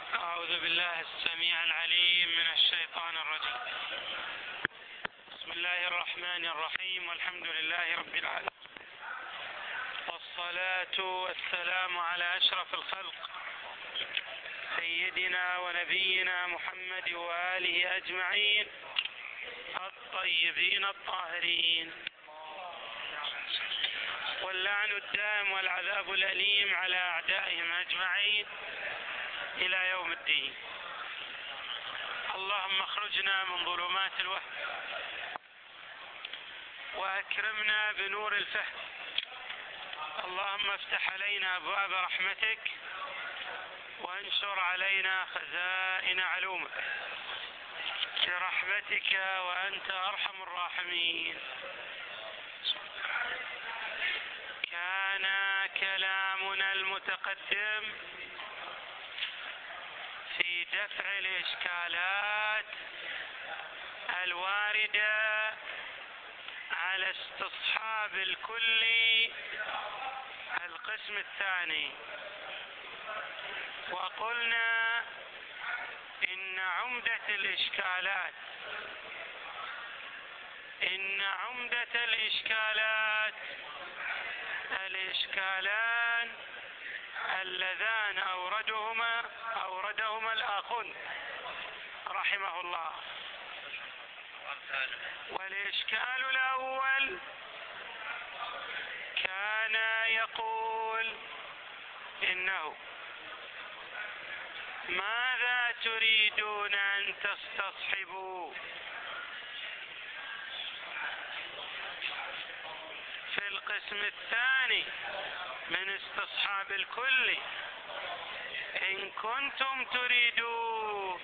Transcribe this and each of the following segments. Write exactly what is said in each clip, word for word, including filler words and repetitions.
أعوذ بالله السميع العليم من الشيطان الرجيم. بسم الله الرحمن الرحيم، والحمد لله رب العالمين، والصلاة والسلام على أشرف الخلق سيدنا ونبينا محمد وآله أجمعين الطيبين الطاهرين، واللعن الدائم والعذاب الأليم على أعدائهم أجمعين إلى يوم الدين. اللهم اخرجنا من ظلمات الوهم وأكرمنا بنور الفهم. اللهم افتح علينا أبواب رحمتك وانشر علينا خزائن علومك برحمتك وأنت أرحم الراحمين. كان كلامنا المتقدم في دفع الإشكالات الواردة على استصحاب الكلي القسم الثاني، وقلنا إن عمدة الإشكالات إن عمدة الإشكالات الإشكالان اللذان أوردهما أوردهما الآخون رحمه الله. والإشكال الأول كان يقول إنه ماذا تريدون أن تستصحبوا في القسم الثاني من استصحاب الكل؟ إن كنتم تريدون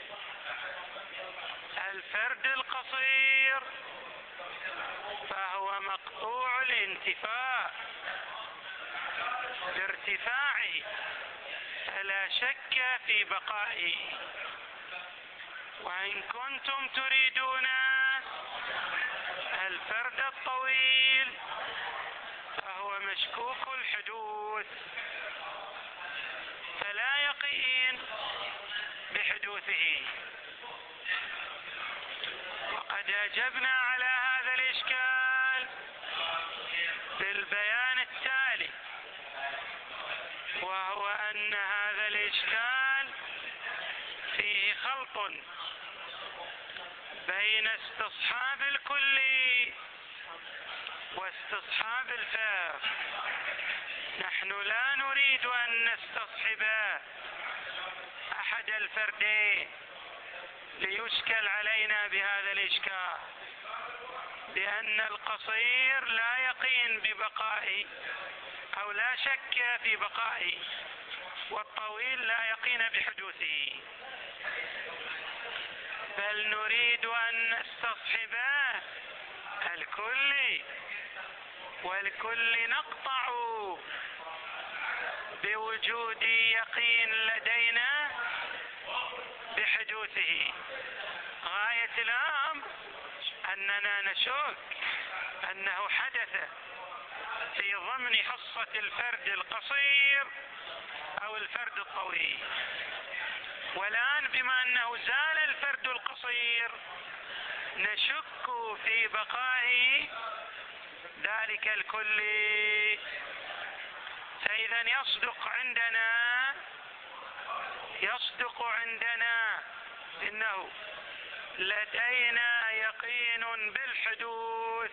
الفرد القصير فهو مقطوع الانتفاع بارتفاعه فلا شك في بقائه، وإن كنتم تريدون الفرد الطويل فهو مشكوك الحدوث فلا يقين بحدوثه. وقد أجبنا على هذا الإشكال بالبيان التالي، وهو أن هذا الإشكال فيه خلط بين استصحاب الكلي واستصحاب الفرد. نحن لا نريد أن نستصحب أحد الفردين ليشكل علينا بهذا الإشكال، لأن القصير لا يقين ببقائه أو لا شك في بقائه، والطويل لا يقين بحدوثه، بل نريد أن نستصحب الكل، والكل نقطع بوجود يقين لدينا بحدوثه. غاية الأمر أننا نشك أنه حدث في ضمن حصة الفرد القصير أو الفرد الطويل. والآن بما أنه زال الفرد القصير نشك في بقاء ذلك الكل. فإذا يصدق عندنا يصدق عندنا إنه لدينا يقين بالحدوث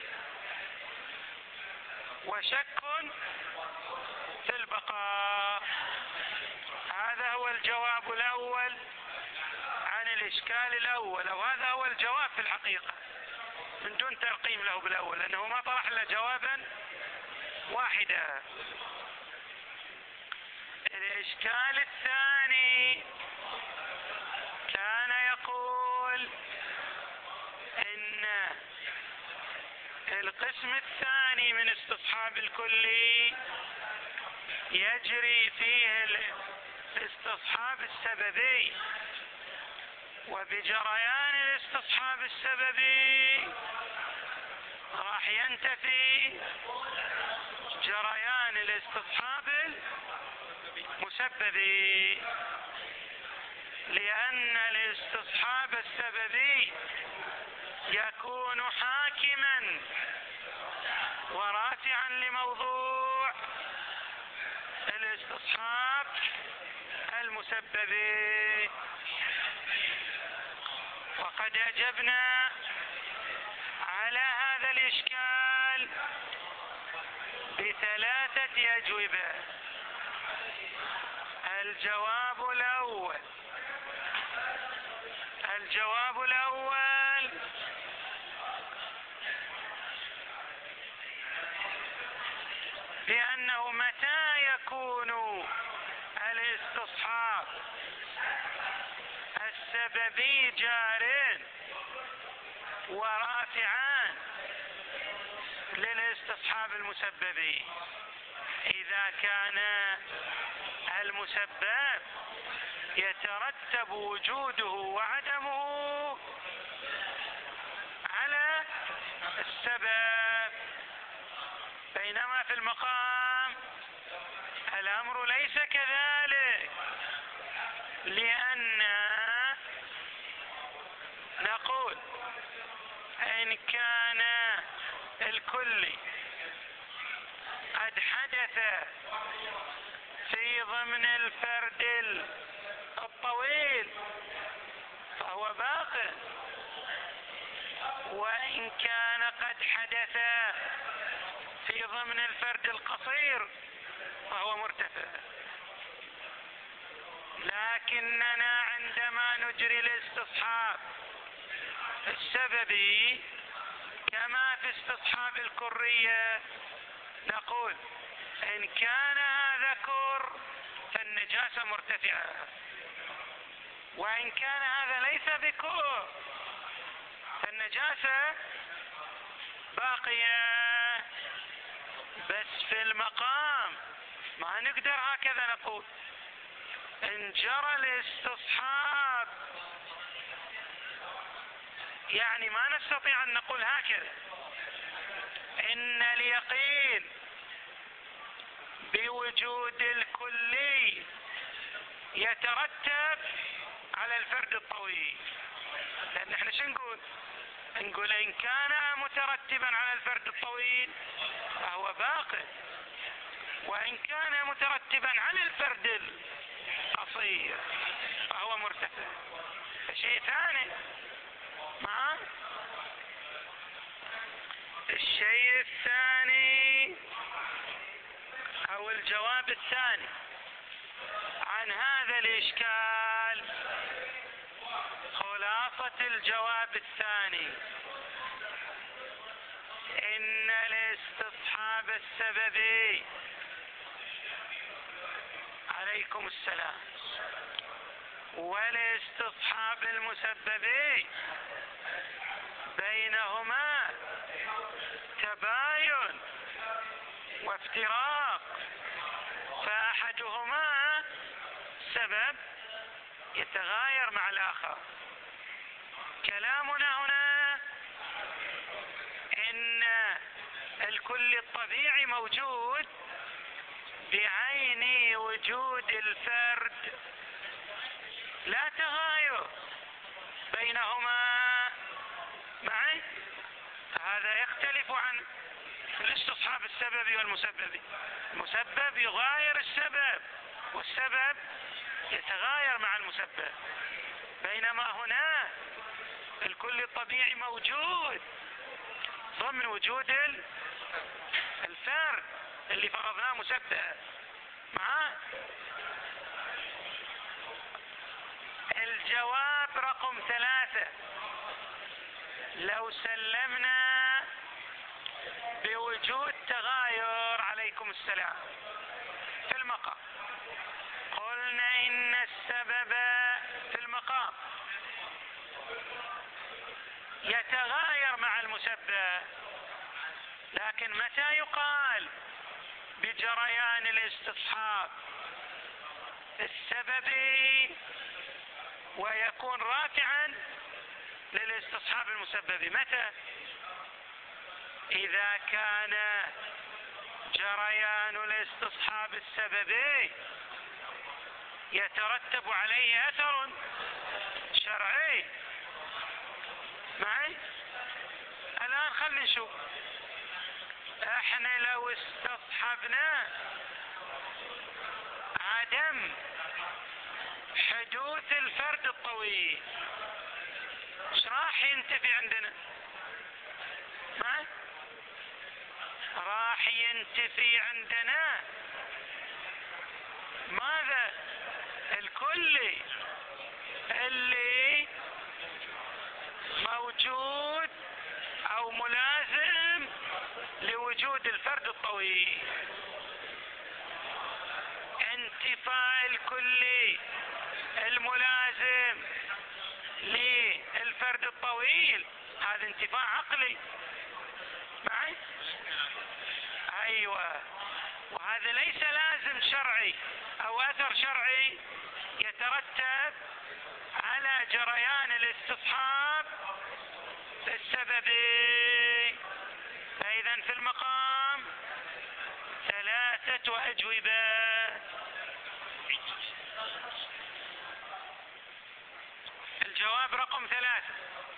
وشك في البقاء. هذا هو الجواب الأول عن الإشكال الأول، أو هذا هو الجواب في الحقيقة من دون ترقيم له بالأول، لأنه ما طرح له جوابا واحدا. الإشكال الثاني كان يقول إن القسم الثاني من استصحاب الكلي يجري فيه الاستصحاب السببي، وبجريان الاستصحاب السببي راح ينتفي جريان الاستصحاب المسببي. الاستصحاب السببي يكون حاكما ورافعا لموضوع الاستصحاب المسببي. وقد أجبنا على هذا الإشكال بثلاثة أجوبة. الجواب الأول الجواب الأول بأنه متى يكون الاستصحاب السببي جار ورافعان للاستصحاب المسببي؟ إذا كان المسبب يترتب وجوده وعدمه على السبب، بينما في المقام الأمر ليس كذلك، لأن نقول إن كان الكل قد حدث في ضمن الفرد الطويل فهو باق، وإن كان قد حدث في ضمن الفرد القصير فهو مرتفع. لكننا عندما نجري الاستصحاب السببي كما في استصحاب الكرية نقول إن كان هذا كر فالنجاسة مرتفعة، وإن كان هذا ليس بكر فالنجاسة باقية. بس في المقام ما نقدر هكذا نقول. إن جرى الاستصحاب يعني ما نستطيع أن نقول هكذا إن اليقين بوجود الكلي يترتب على الفرد الطويل، لأن احنا شو نقول؟ نقول إن كان مترتبا على الفرد الطويل فهو باق، وإن كان مترتبا على الفرد القصير فهو مرتفع. شيء ثاني معه. الشيء الثاني أو الجواب الثاني عن هذا الإشكال، خلاصة الجواب الثاني إن الاستصحاب السببي عليكم السلام والاستصحاب المسببي بينهما تباين وافتراق، فأحدهما سبب يتغاير مع الآخر. كلامنا هنا إن الكل الطبيعي موجود بعين وجود الفرد، لا تغاير بينهما معي. هذا يختلف عن الاستصحاب السببي والمسببي. المسبب يغاير السبب والسبب يتغاير مع المسبب، بينما هنا الكل الطبيعي موجود ضمن وجود الفرد اللي فرضناه مسبب معاه. الجواب رقم ثلاثة، لو سلمنا بوجود تغاير عليكم السلام في المقام، قلنا إن السبب في المقام يتغاير مع المسبب، لكن متى يقال بجريان الاستصحاب السببي ويكون رافعا للاستصحاب المسببي؟ متى؟ إذا كان جريان الاستصحاب السببي يترتب عليه أثر شرعي. معي؟ الآن خلينا نشوف. احنا لو استصحبنا عدم حدوث الفرد الطويل ايش راح ينتفي عندنا؟ معي؟ راح ينتفي عندنا ماذا؟ الكلي اللي موجود او ملازم لوجود الفرد الطويل. انتفاء الكلي الملازم للفرد الطويل هذا انتفاء عقلي. معي؟ ايوه. وهذا ليس لازم شرعي او اثر شرعي يترتب على جريان الاستصحاب السببي. فاذا في المقام ثلاثة اجوبة. الجواب رقم ثلاثة: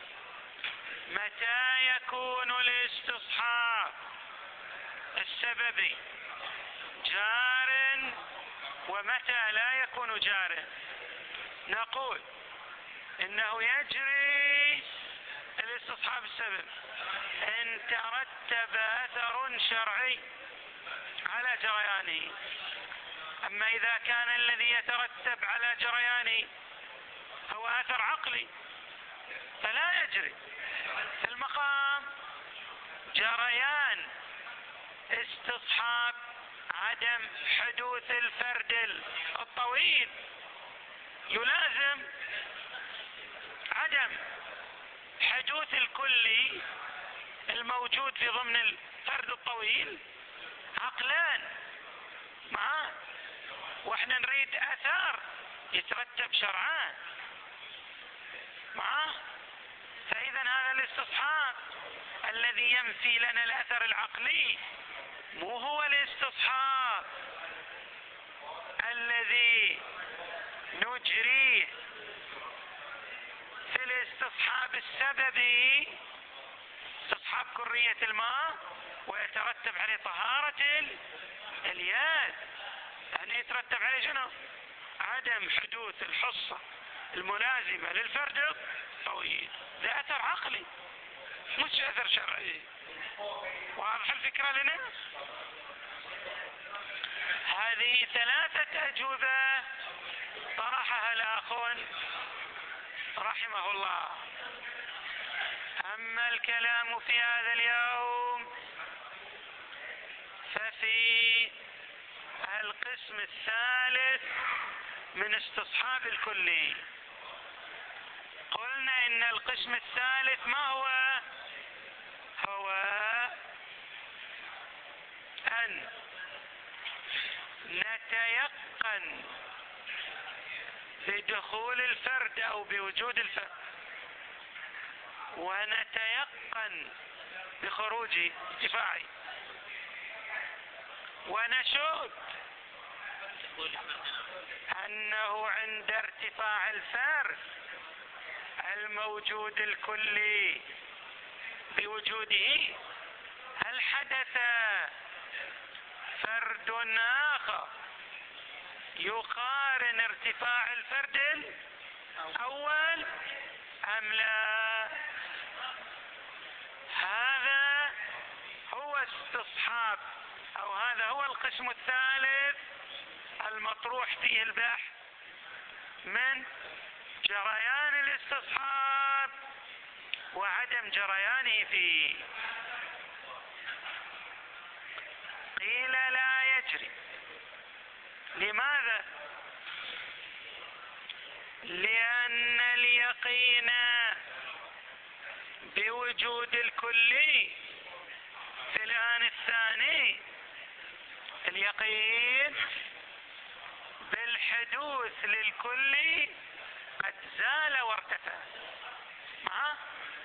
متى يكون الاستصحاب السببي جار ومتى لا يكون جار؟ نقول انه يجري الاستصحاب السبب ان ترتب اثر شرعي على جريانه. اما اذا كان الذي يترتب على جريانه هو اثر عقلي فلا يجري. في المقام جريان استصحاب عدم حدوث الفرد الطويل يلازم عدم حدوث الكلي الموجود في ضمن الفرد الطويل عقلان معاه، واحنا نريد اثار يترتب شرعان معاه. فاذا هذا الاستصحاب الذي ينفي لنا الاثر العقلي مو هو الاستصحاب الذي نجريه في الاستصحاب السببي، استصحاب كرية الماء ويترتب عليه طهارة اليد. يعني يترتب عليه شنو؟ عدم حدوث الحصة الملازمة للفرد الطويل. ده اثر عقلي مش اثر شرعي. واضح الفكرة لنا؟ هذه ثلاثة اجوبة طرحها الاخون رحمه الله. اما الكلام في هذا اليوم ففي القسم الثالث من استصحاب الكلي. قلنا ان القسم الثالث ما هو؟ هو ان نتيقن بدخول الفرد او بوجود الفرد ونتيقن بخروجه انتفاعي ونشهد انه عند ارتفاع الفرد الموجود الكلي بوجوده هل حدث فرد آخر يقارن ارتفاع الفرد الأول أم لا؟ هذا هو استصحاب أو هذا هو القسم الثالث المطروح فيه البحث من جريان الاستصحاب وعدم جريانه فيه. قيل لا يجري. لماذا؟ لأن اليقين بوجود الكلي في الآن الثاني، اليقين بالحدوث للكلي قد زال وارتفع. معه؟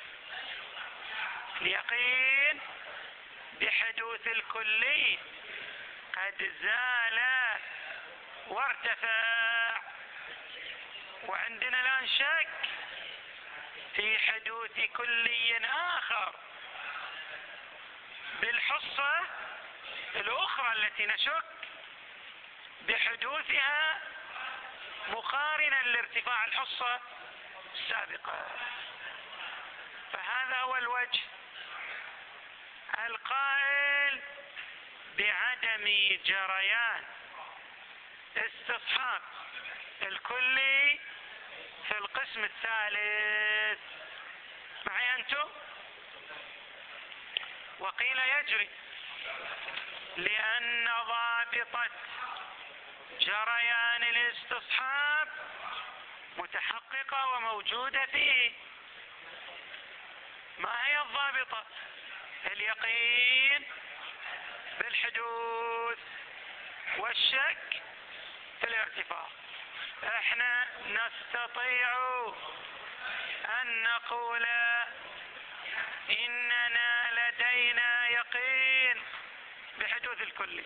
اليقين بحدوث الكلي قد زال وارتفع، وعندنا الآن شك في حدوث كلي آخر بالحصة الأخرى التي نشك بحدوثها مقارنا لارتفاع الحصة السابقة. فهذا هو الوجه القائل بعدم جريان استصحاب الكلي في القسم الثالث. معي أنتم؟ وقيل يجري لأن ضابطة جريان الاستصحاب متحققة وموجودة فيه. ما هي الضابطة؟ اليقين بالحدوث والشك في الارتفاع. احنا نستطيع ان نقول اننا لدينا يقين بحدوث الكلي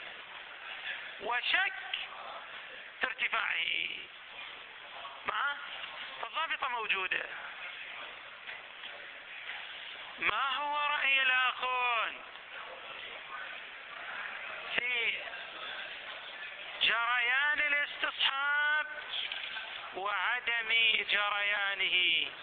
وشك في ارتفاعه، مع الضابطة موجودة. ما هو رأي الآخرون في جريان الاستصحاب وعدم جريانه؟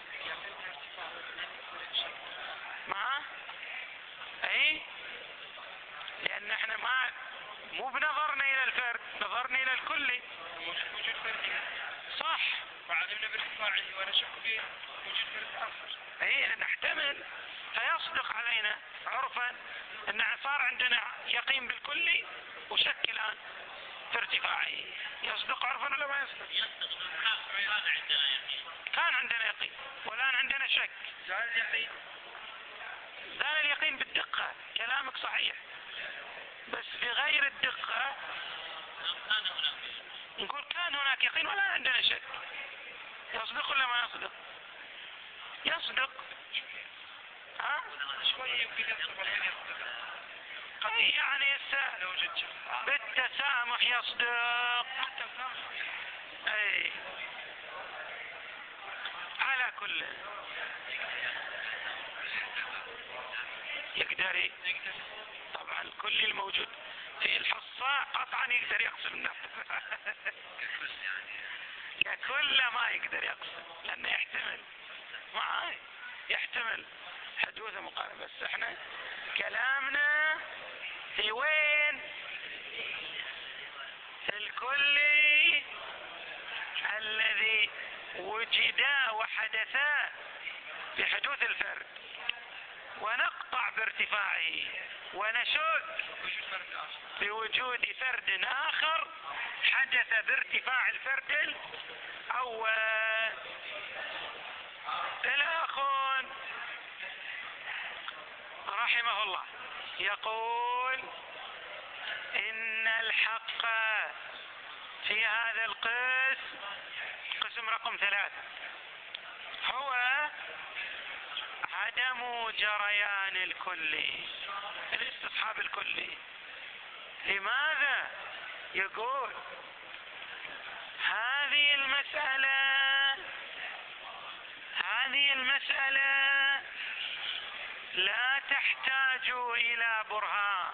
ما اي لان احنا ما مو بنظرنا الى الفرد، نظرنا الى الكلي. وجود فرد صح، وعلمنا بارتفاعه ونشك في وجود فرد اخر. اي نحتمل، فيصدق علينا عرفا ان صار عندنا يقين بالكلي وشك الان في ارتفاعه. يصدق عرفا ولا ما يصدق؟ يصدق. كان عندنا يقين، كان عندنا يقين والان عندنا شك. زال اليقين، زال اليقين بالدقة. كلامك صحيح، بس بغير الدقة. كان هناك نقول كان هناك يقين ولا عندنا شك. يصدق ولا ما يصدق؟ يصدق. ها؟ شوي يمكن يصدق ولا يصدق. أي يعني يستاهل وجد شك. بالتسامح يصدق. اي على كل يقدر طبعا الكل الموجود في الحصة قطعا يقدر يقسم النفس. كل ما يقدر يقسم لانه يحتمل معاي يحتمل حدوث مقارنة. بس احنا كلامنا في وين؟ في الكلي الذي وجدا وحدثا بحدوث الفرد ونقطع بارتفاعه ونشك بوجود فرد آخر حدث بارتفاع الفرد الأول. الآخون رحمه الله يقول إن الحق في هذا القسم، قسم رقم ثلاثة، هو عدم جريان الكلي، الاستصحاب الكلي. لماذا؟ يقول هذه المسألة هذه المسألة لا تحتاج إلى برهان.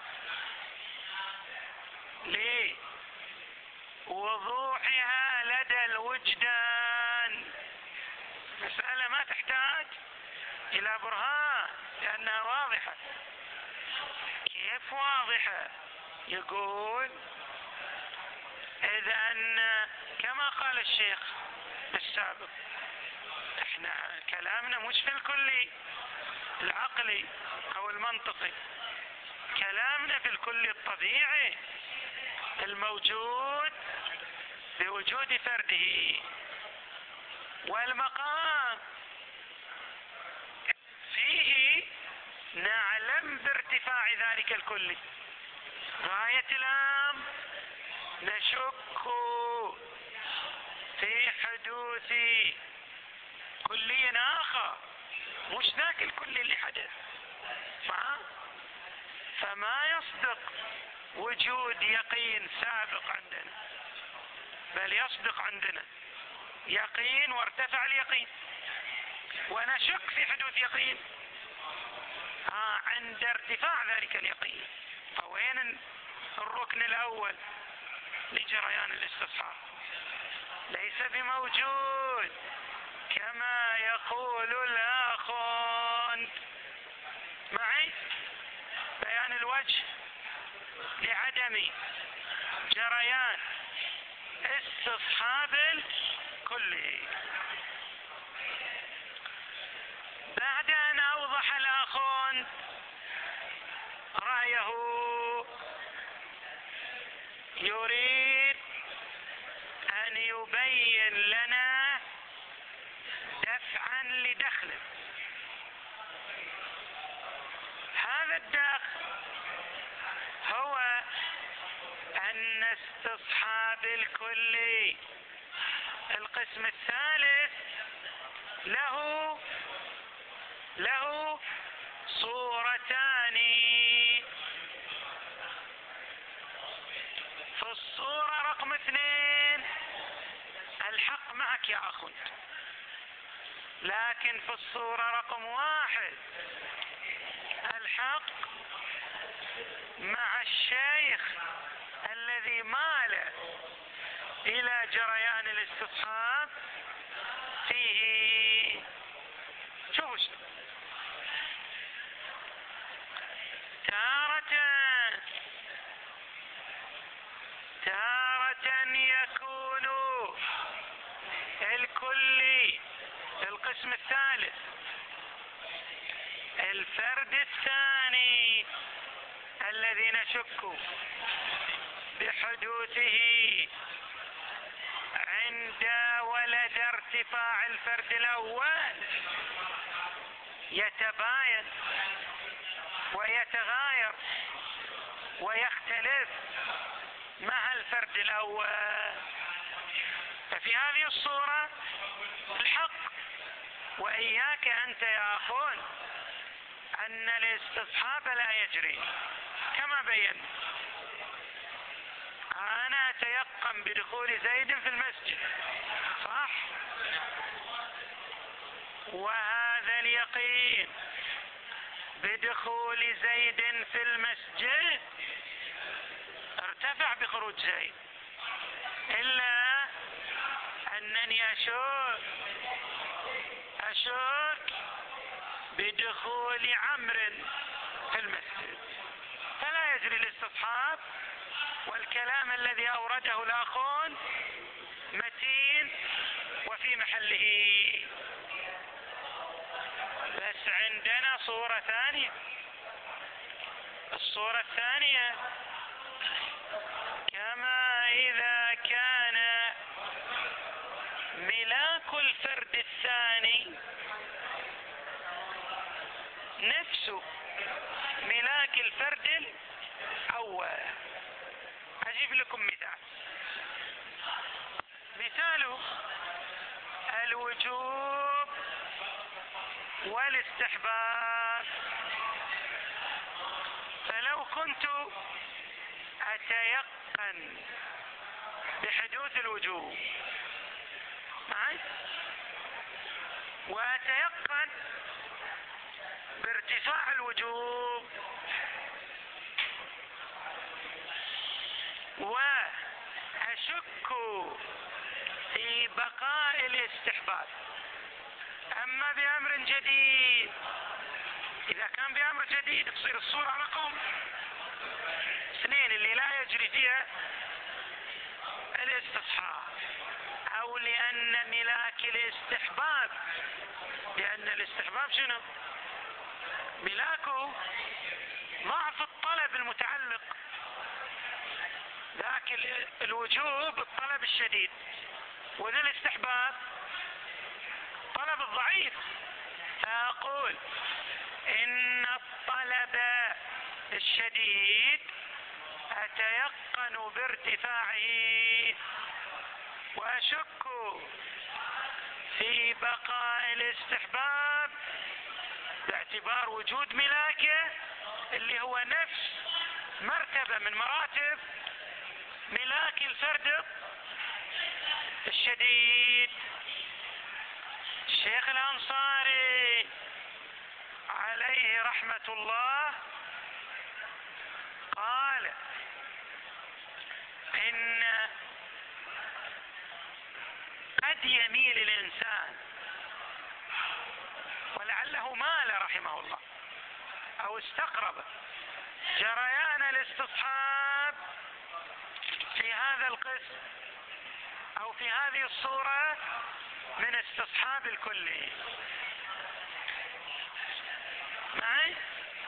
ليه؟ وضوحها لدى الوجدان. مسألة ما تحتاج إلى برهان لأنها واضحة. كيف واضحة؟ يقول إذا أن كما قال الشيخ السابق، احنا كلامنا مش في الكلي العقلي أو المنطقي، كلامنا في الكلي الطبيعي الموجود بوجود فرده. والمقام فيه نعلم بارتفاع ذلك الكلي، غاية الأمر نشك في حدوث كلي آخر مش ذاك الكلي اللي حدث. فما يصدق وجود يقين سابق عندنا، بل يصدق عندنا يقين وارتفع اليقين، ونشك في حدوث يقين آه عند ارتفاع ذلك اليقين. فوين الركن الأول لجريان الاستصحاب؟ ليس بموجود كما يقول الآخون. معي؟ بيان الوجه لعدم جريان استصحاب الكلي. بعد أن أوضح الآخون رأيه يريد أن يبين لنا دفعا لدخل. هذا الدخل هو أن استصحاب الكلي القسم الثالث له له صورتان. في الصورة رقم اثنين الحق معك يا أخوي، لكن في الصورة رقم واحد الحق مع الشيخ الذي مال إلى جريان الاستصحاب فيه. شوفوا تارة تارة يكون الكلي القسم الثالث الفرد الثاني الذي نشك بحدوثه عند ولد ارتفاع الفرد الأول يتباين ويتغاير ويختلف مع الفرد الأول. ففي هذه الصورة الحق وإياك أنت يا أخون أن الاستصحاب لا يجري كما بين. أنا أتيقن بدخول زيد في المسجد، صح؟ وهذا اليقين بدخول زيد في المسجد ارتفع بخروج زيد، إلا أنني أشك أشك بدخول عمرو في المسجد، فلا يجري الاستصحاب. والكلام الذي أورده الآخون متين وفي محله. بس عندنا صورة ثانية. الصورة الثانية كما إذا كان ملاك الفرد الثاني نفس ملاك الفرد الأول. أجيب لكم مثال. مثاله الوجوب والاستحباب. فلو كنت أتيقن بحدوث الوجوب معي وأتيقن بارتفاع الوجوب وأشك في بقاء الاستحباب، أما بأمر جديد إذا كان بأمر جديد تصير الصورة رقم اثنين اللي لا يجري فيها الاستصحاب، أو لأن ملاك الاستحباب، لأن الاستحباب شنو؟ ملاكه ضعف الطلب المتعلق، ذاك الوجوب الطلب الشديد، وذا الاستحباب طلب الضعيف. فأقول إن الطلب الشديد أتيقن بارتفاعه وأشك في بقاء الاستحباب باعتبار وجود ملاكه اللي هو نفس مرتبة من مراتب ملاك الفرد الشديد. الشيخ الأنصاري عليه رحمة الله قال إن قد يميل الإنسان، ولعله مال رحمه الله أو استقرب جريان الاستصحاب في هذا القسم أو في هذه الصورة من استصحاب الكلي. معي؟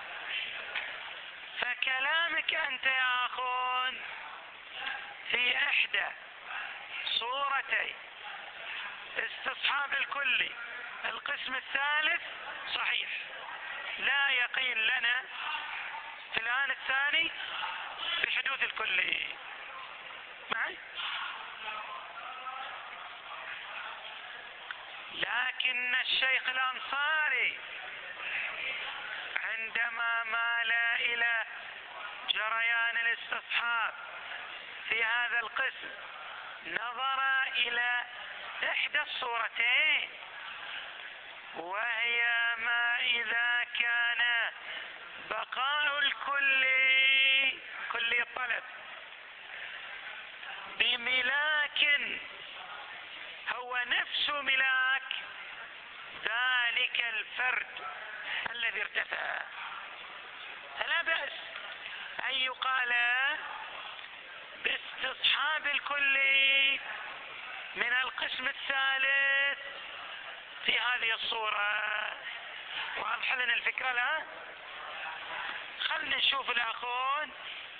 فكلامك أنت يا أخون في إحدى صورتي استصحاب الكلي القسم الثالث صحيح، لا يقين لنا في الآن الثاني بحدوث الكلي. معي؟ لكن الشيخ الأنصاري عندما مال إلى جريان الاستصحاب في هذا القسم نظر إلى إحدى الصورتين، وهي ما إذا كان بقاء الكل كل الطلب بملاك هو نفس ملاك ذلك الفرد الذي ارتفع، فلا بأس أن يقال باستصحاب الكل من القسم الثالث في هذه الصورة. واضح لنا الفكرة الآن؟ خلنا نشوف الأخون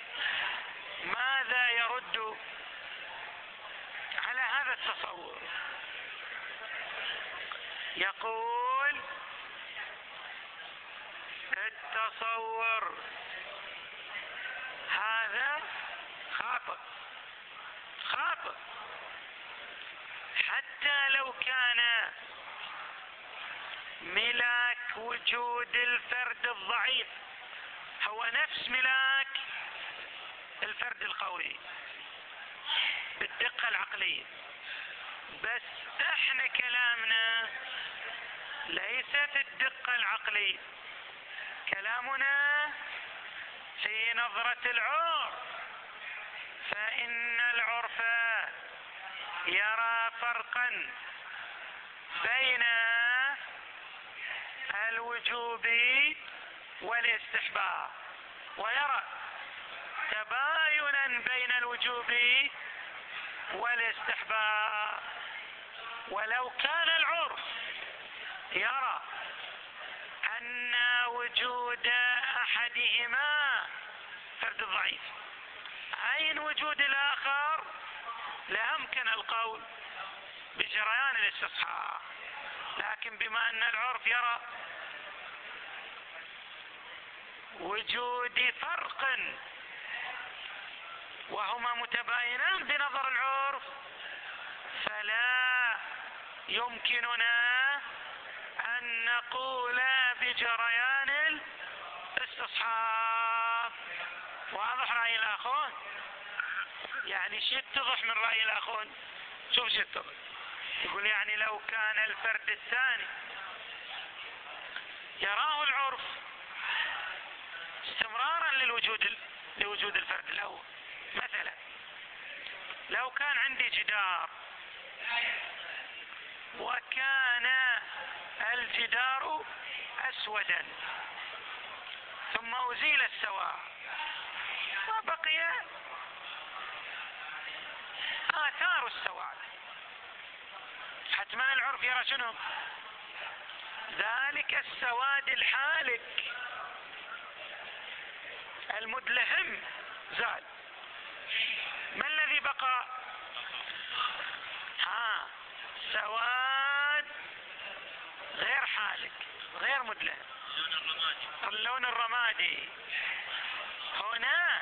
ماذا يرد على هذا التصور. يقول التصور هذا خاطئ خاطئ، حتى لو كان ملاك وجود الفرد الضعيف هو نفس ملاك الفرد القوي بالدقة العقلية، بس احنا كلامنا ليست الدقة العقلية، كلامنا في نظرة العرف، فإن العرف يرى فرقا بين الوجوب والاستحباب، ويرى تباينا بين الوجوب والاستحباب. ولو كان العرف يرى أن وجود أحدهما فرد ضعيف عين وجود الآخر لأمكن القول بجريان الاستصحاب، لكن بما أن العرف يرى وجود فرق وهما متباينان بنظر العرف، فلا يمكننا أن نقول بجريان الاستصحاب. واضح رأي الأخون؟ يعني شيء يتضح من رأي الأخون. شوف شيء يتضح، يقول يعني لو كان الفرد الثاني يراه العرف استمرارا للوجود لوجود الفرد الأول، مثلا لو كان عندي جدار وكان الجدار أسودا ثم أزيل السواد وبقي آثار السواد، حتما العرف يرى شنو؟ ذلك السواد الحالك المدلهم زال. ما الذي بقى؟ ها سواد غير حالك غير مدلهم، اللون الرمادي. هنا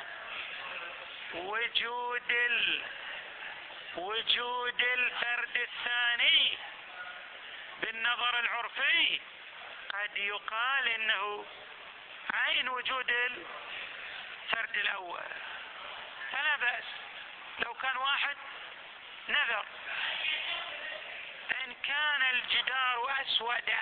وجود ال... وجود الفرد الثاني بالنظر العرفي قد يقال انه عين وجود الفرد الاول، فلا بأس لو كان واحد نذر ان كان الجدار أسودا،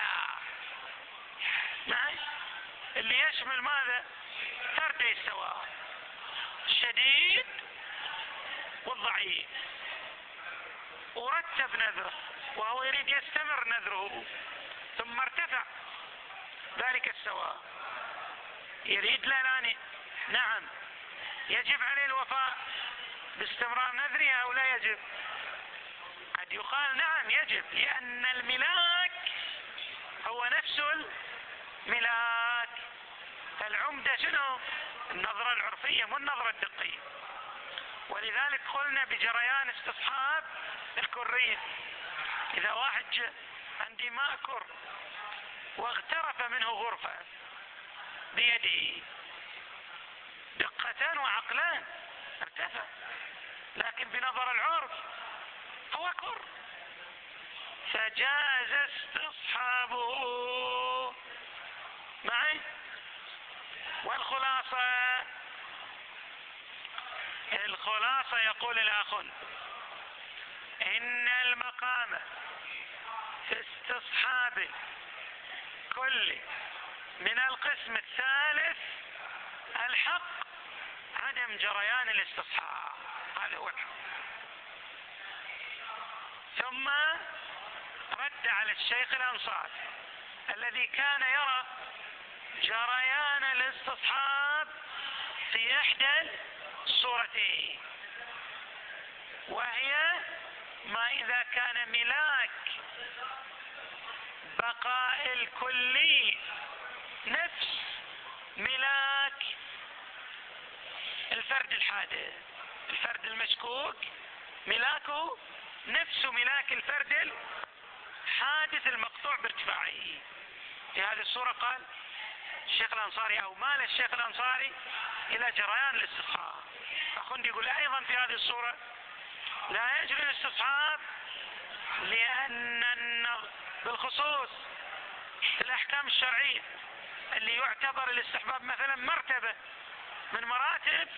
نعم، اللي يشمل ماذا؟ فردي السواء، الشديد والضعيف، ورتب نذره وهو يريد يستمر نذره، ثم ارتفع ذلك السواء، يريد لاني نعم يجب عليه الوفاء باستمرار نذره أو لا يجب؟ قد يقال نعم يجب، لأن الملاك هو نفس الملاك. فالعمدة شنو؟ النظرة العرفية مو النظرة الدقية. ولذلك قلنا بجريان استصحاب الكرية. إذا واحد جاء عندي ماء كر واغترف منه غرفة بيده، دقتان وعقلان ارتفع، لكن بنظر العرف هو كر، فجاز استصحابه معي. والخلاصة الخلاصة يقول الأخ إن المقام في استصحاب كل من القسم الثالث الحق عدم جريان الاستصحاب، هذا هو الحق. ثم رد على الشيخ الأنصاري الذي كان يرى جريان الاستصحاب في إحدى الصورتين، وهي ما إذا كان ملاك بقاء الكلي نفس ملاك الفرد الحادث، الفرد المشكوك ملاكه نفس ملاك الفرد الحادث المقطوع بارتفاعه. في هذه الصورة قال الشيخ الأنصاري أو مال الشيخ الأنصاري إلى جريان الاستصحاب. أخوندي يقول أيضا في هذه الصورة لا يجري الاستصحاب، لأن بالخصوص في الأحكام الشرعية اللي يعتبر الاستحباب مثلا مرتبة من مراتب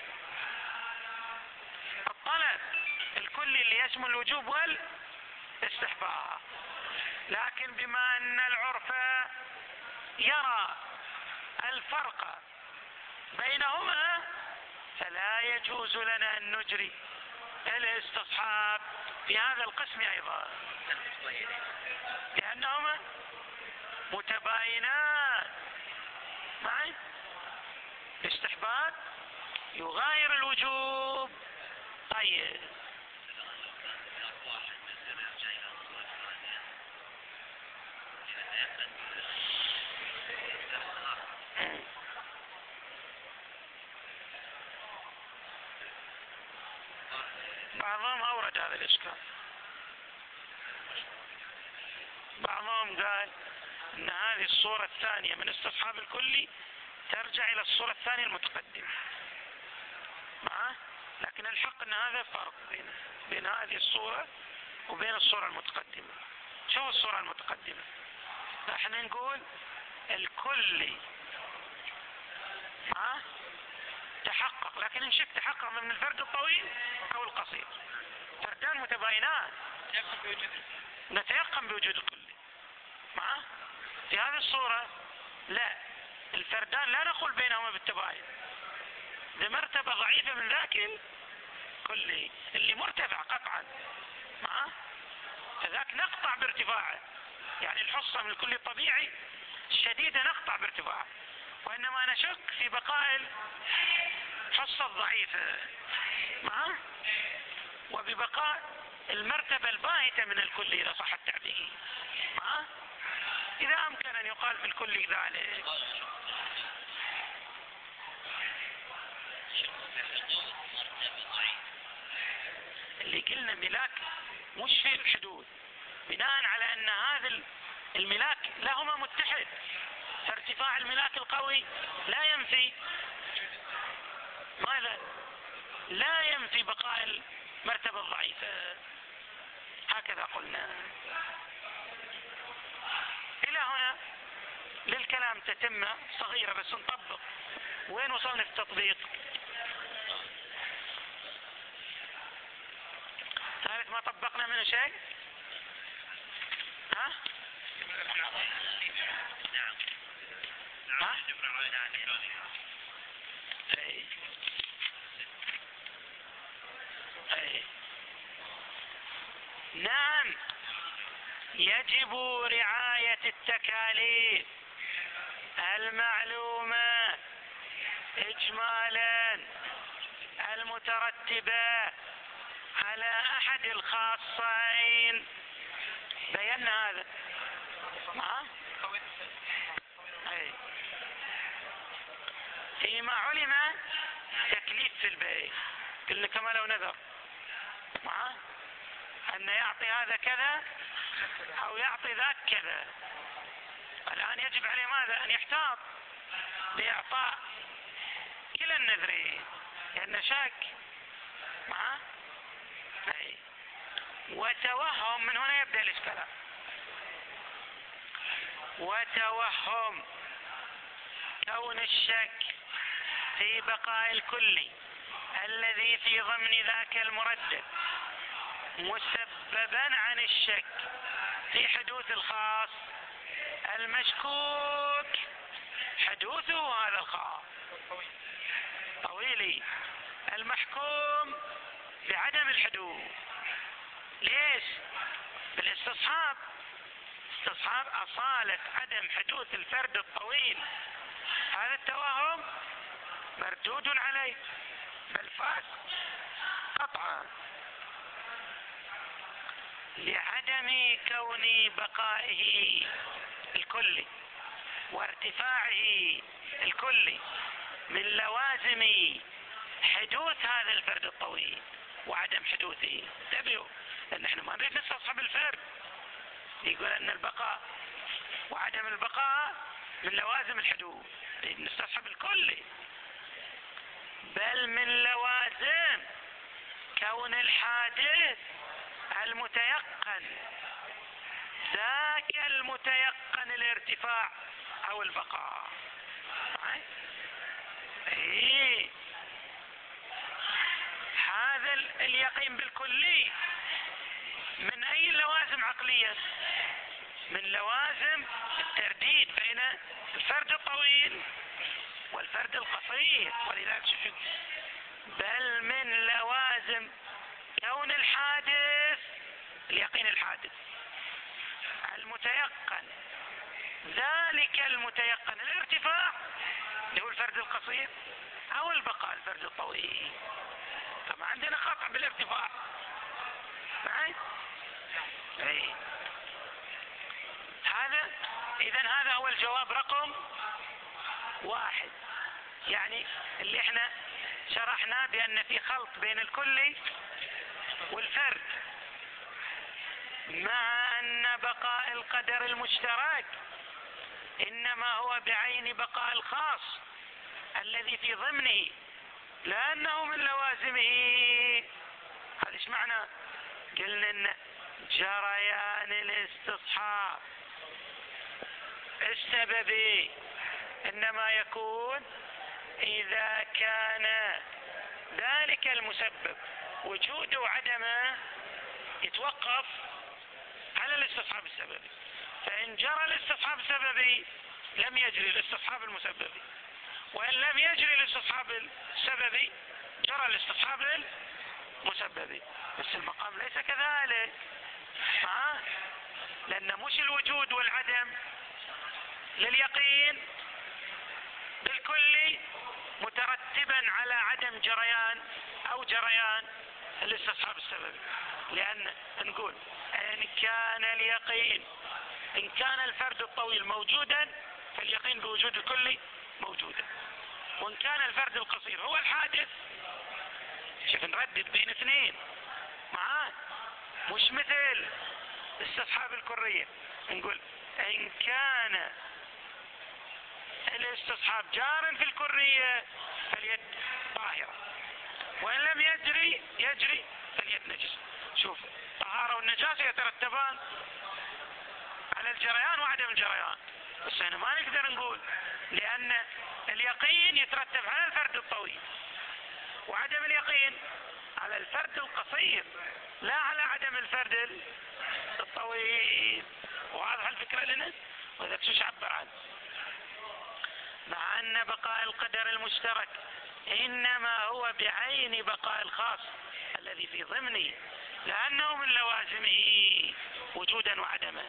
الطلب الكلي اللي يشمل الوجوب والاستحباب، لكن بما أن العرف يرى الفرق بينهما فلا يجوز لنا أن نجري الاستصحاب في هذا القسم أيضا، لأنهما متباينان معي. الاستحباب يغاير الوجوب. طيب بعضهم أورد هذا الإشكال، بعضهم قال أن هذه الصورة الثانية من استصحاب الكلي ترجع إلى الصورة الثانية المتقدمة معه، لكن الحق أن هذا فرق بين, بين هذه الصورة وبين الصورة المتقدمة. شو الصورة المتقدمة؟ احنا نقول الكلي معه تحقق، لكن ان شك تحقق من الفرد الطويل او القصير، فردان متباينان نتيقن بوجود الكلي معه. في هذه الصورة لا، الفردان لا نقول بينهما بالتباين، بمرتبة ضعيفة من ذاك الكلي اللي مرتفع قطعا معه، فذاك نقطع بارتفاعه، يعني الحصة من الكلي الطبيعي الشديدة نقطع بارتفاعه، وإنما نشك في بقاء الحصة الضعيفة معه وببقاء المرتبة الباهتة من الكلي إذا صح التعبير معه. إذا أمكن أن يقال في الكلي ذلك اللي قلنا ملاك مش في الحدود، بناء على أن هذا الملاك لهما متحد، فارتفاع الملاك القوي لا ينفي ماذا؟ لا ينفي بقاء المرتبة الضعيفة. هكذا قلنا. إلى هنا للكلام تتمة صغيرة بس نطبق. وين وصلنا في التطبيق؟ ثالث ما طبقنا منه شيء. أي. أي. نعم، يجب رعاية التكاليف المعلومة إجمالا المترتبة على أحد الخاصين. بينا هذا ها؟ أي. فيما علم تكليف في البيع، قلنا كما لو نذر ها؟ أن يعطي هذا كذا أو يعطي ذاك كذا. الآن يجب عليه ماذا؟ أن يحتاط بإعطاء كلا النذرين لأن شك ها؟ أي. وتوهم، من هنا يبدأ الإشكال. وتوهم كون الشك في بقاء الكلي الذي في ضمن ذاك المردد مسببا عن الشك في حدوث الخاص المشكوك حدوثه هذا الخاص طويلي المحكوم بعدم الحدوث. ليش؟ بالاستصحاب، استصحاب أصالة عدم حدوث الفرد الطويل. هذا التوهم مردود عليه بل فات قطعا لعدم كون بقائه الكلي وارتفاعه الكلي من لوازم حدوث هذا الفرد الطويل وعدم حدوثه. انتبهوا، لأن نحن ما نريد نستصحب الفرد، يقول أن البقاء وعدم البقاء من لوازم الحدوث، نريد نستصحب الكلي، بل من لوازم كون الحادث المتيقن، ذاك المتيقن الارتفاع أو البقاء. إيه؟ هذا اليقين بالكلي من أي لوازم عقلية؟ من لوازم الترديد بين الفرد الطويل والفرد القصير، ولذلك بل من لوازم كون الحادث، اليقين الحادث المتيقن، ذلك المتيقن الارتفاع اللي هو الفرد القصير أو البقاء الفرد الطويل. طبعا عندنا قطع بالارتفاع معي؟ أي. هذا إذن هذا هو الجواب رقم واحد، يعني اللي احنا شرحنا بأن في خلط بين الكلي والفرد، مع أن بقاء القدر المشترك إنما هو بعين بقاء الخاص الذي في ضمنه، لأنه من لوازمه. هذا ايش معنى؟ قلنا ان جريان الاستصحاب السببي انما يكون اذا كان ذلك المسبب وجوده وعدمه يتوقف على الاستصحاب السببي، فإن جرى الاستصحاب السببي لم يجري الاستصحاب المسببي، وإن لم يجري الاستصحاب السببي جرى الاستصحاب المسببي. بس المقام ليس كذلك، ها؟ لأن مش الوجود والعدم لليقين بالكلي مترتبا على عدم جريان أو جريان الاستصحاب السببي، لأن نقول إن كان اليقين إن كان الفرد الطويل موجودا فاليقين بوجود الكلي موجودا، وإن كان الفرد القصير هو الحادث. شوف نردد بين اثنين معاه، مش مثل استصحاب الكرية نقول إن كان الاستصحاب جار في الكرية فاليد طاهرة، وإن لم يجري يجري فاليد نجس. شوف الطهارة والنجاسة يترتبان على الجريان وعدم الجريان، بس هنا ما نقدر نقول، لأن اليقين يترتب على الفرد الطويل وعدم اليقين على الفرد القصير، لا على عدم الفرد الطويل. وواضح الفكرة لنا؟ وإذا شو عبر عنه مع وأن بقاء القدر المشترك إنما هو بعين بقاء الخاص الذي في ضمنه، لأنه من لوازمه وجودا وعدما.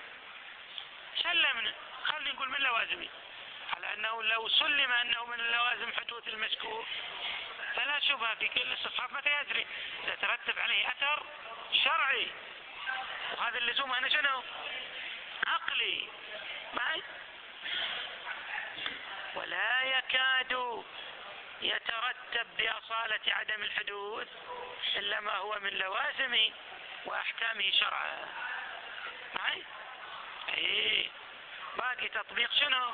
سلم، خلي نقول من لوازمه، على أنه لو سلم أنه من اللوازم حدوث المشكوك فلا شبهة في كل الصفحات متى يجري، يترتب عليه أثر شرعي، وهذا اللزوم أنا شنو؟ عقلي معي. ولا يكاد يترتب بأصالة عدم الحدوث إلا ما هو من لوازمه وأحكامه شرعا معي. ايه باقي تطبيق شنو؟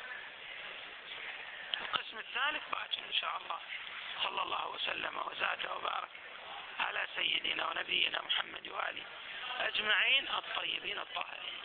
القسم الثالث باقي إن شاء الله. صلى الله وسلم وزاد وبارك على سيدنا ونبينا محمد وآله أجمعين الطيبين الطاهرين.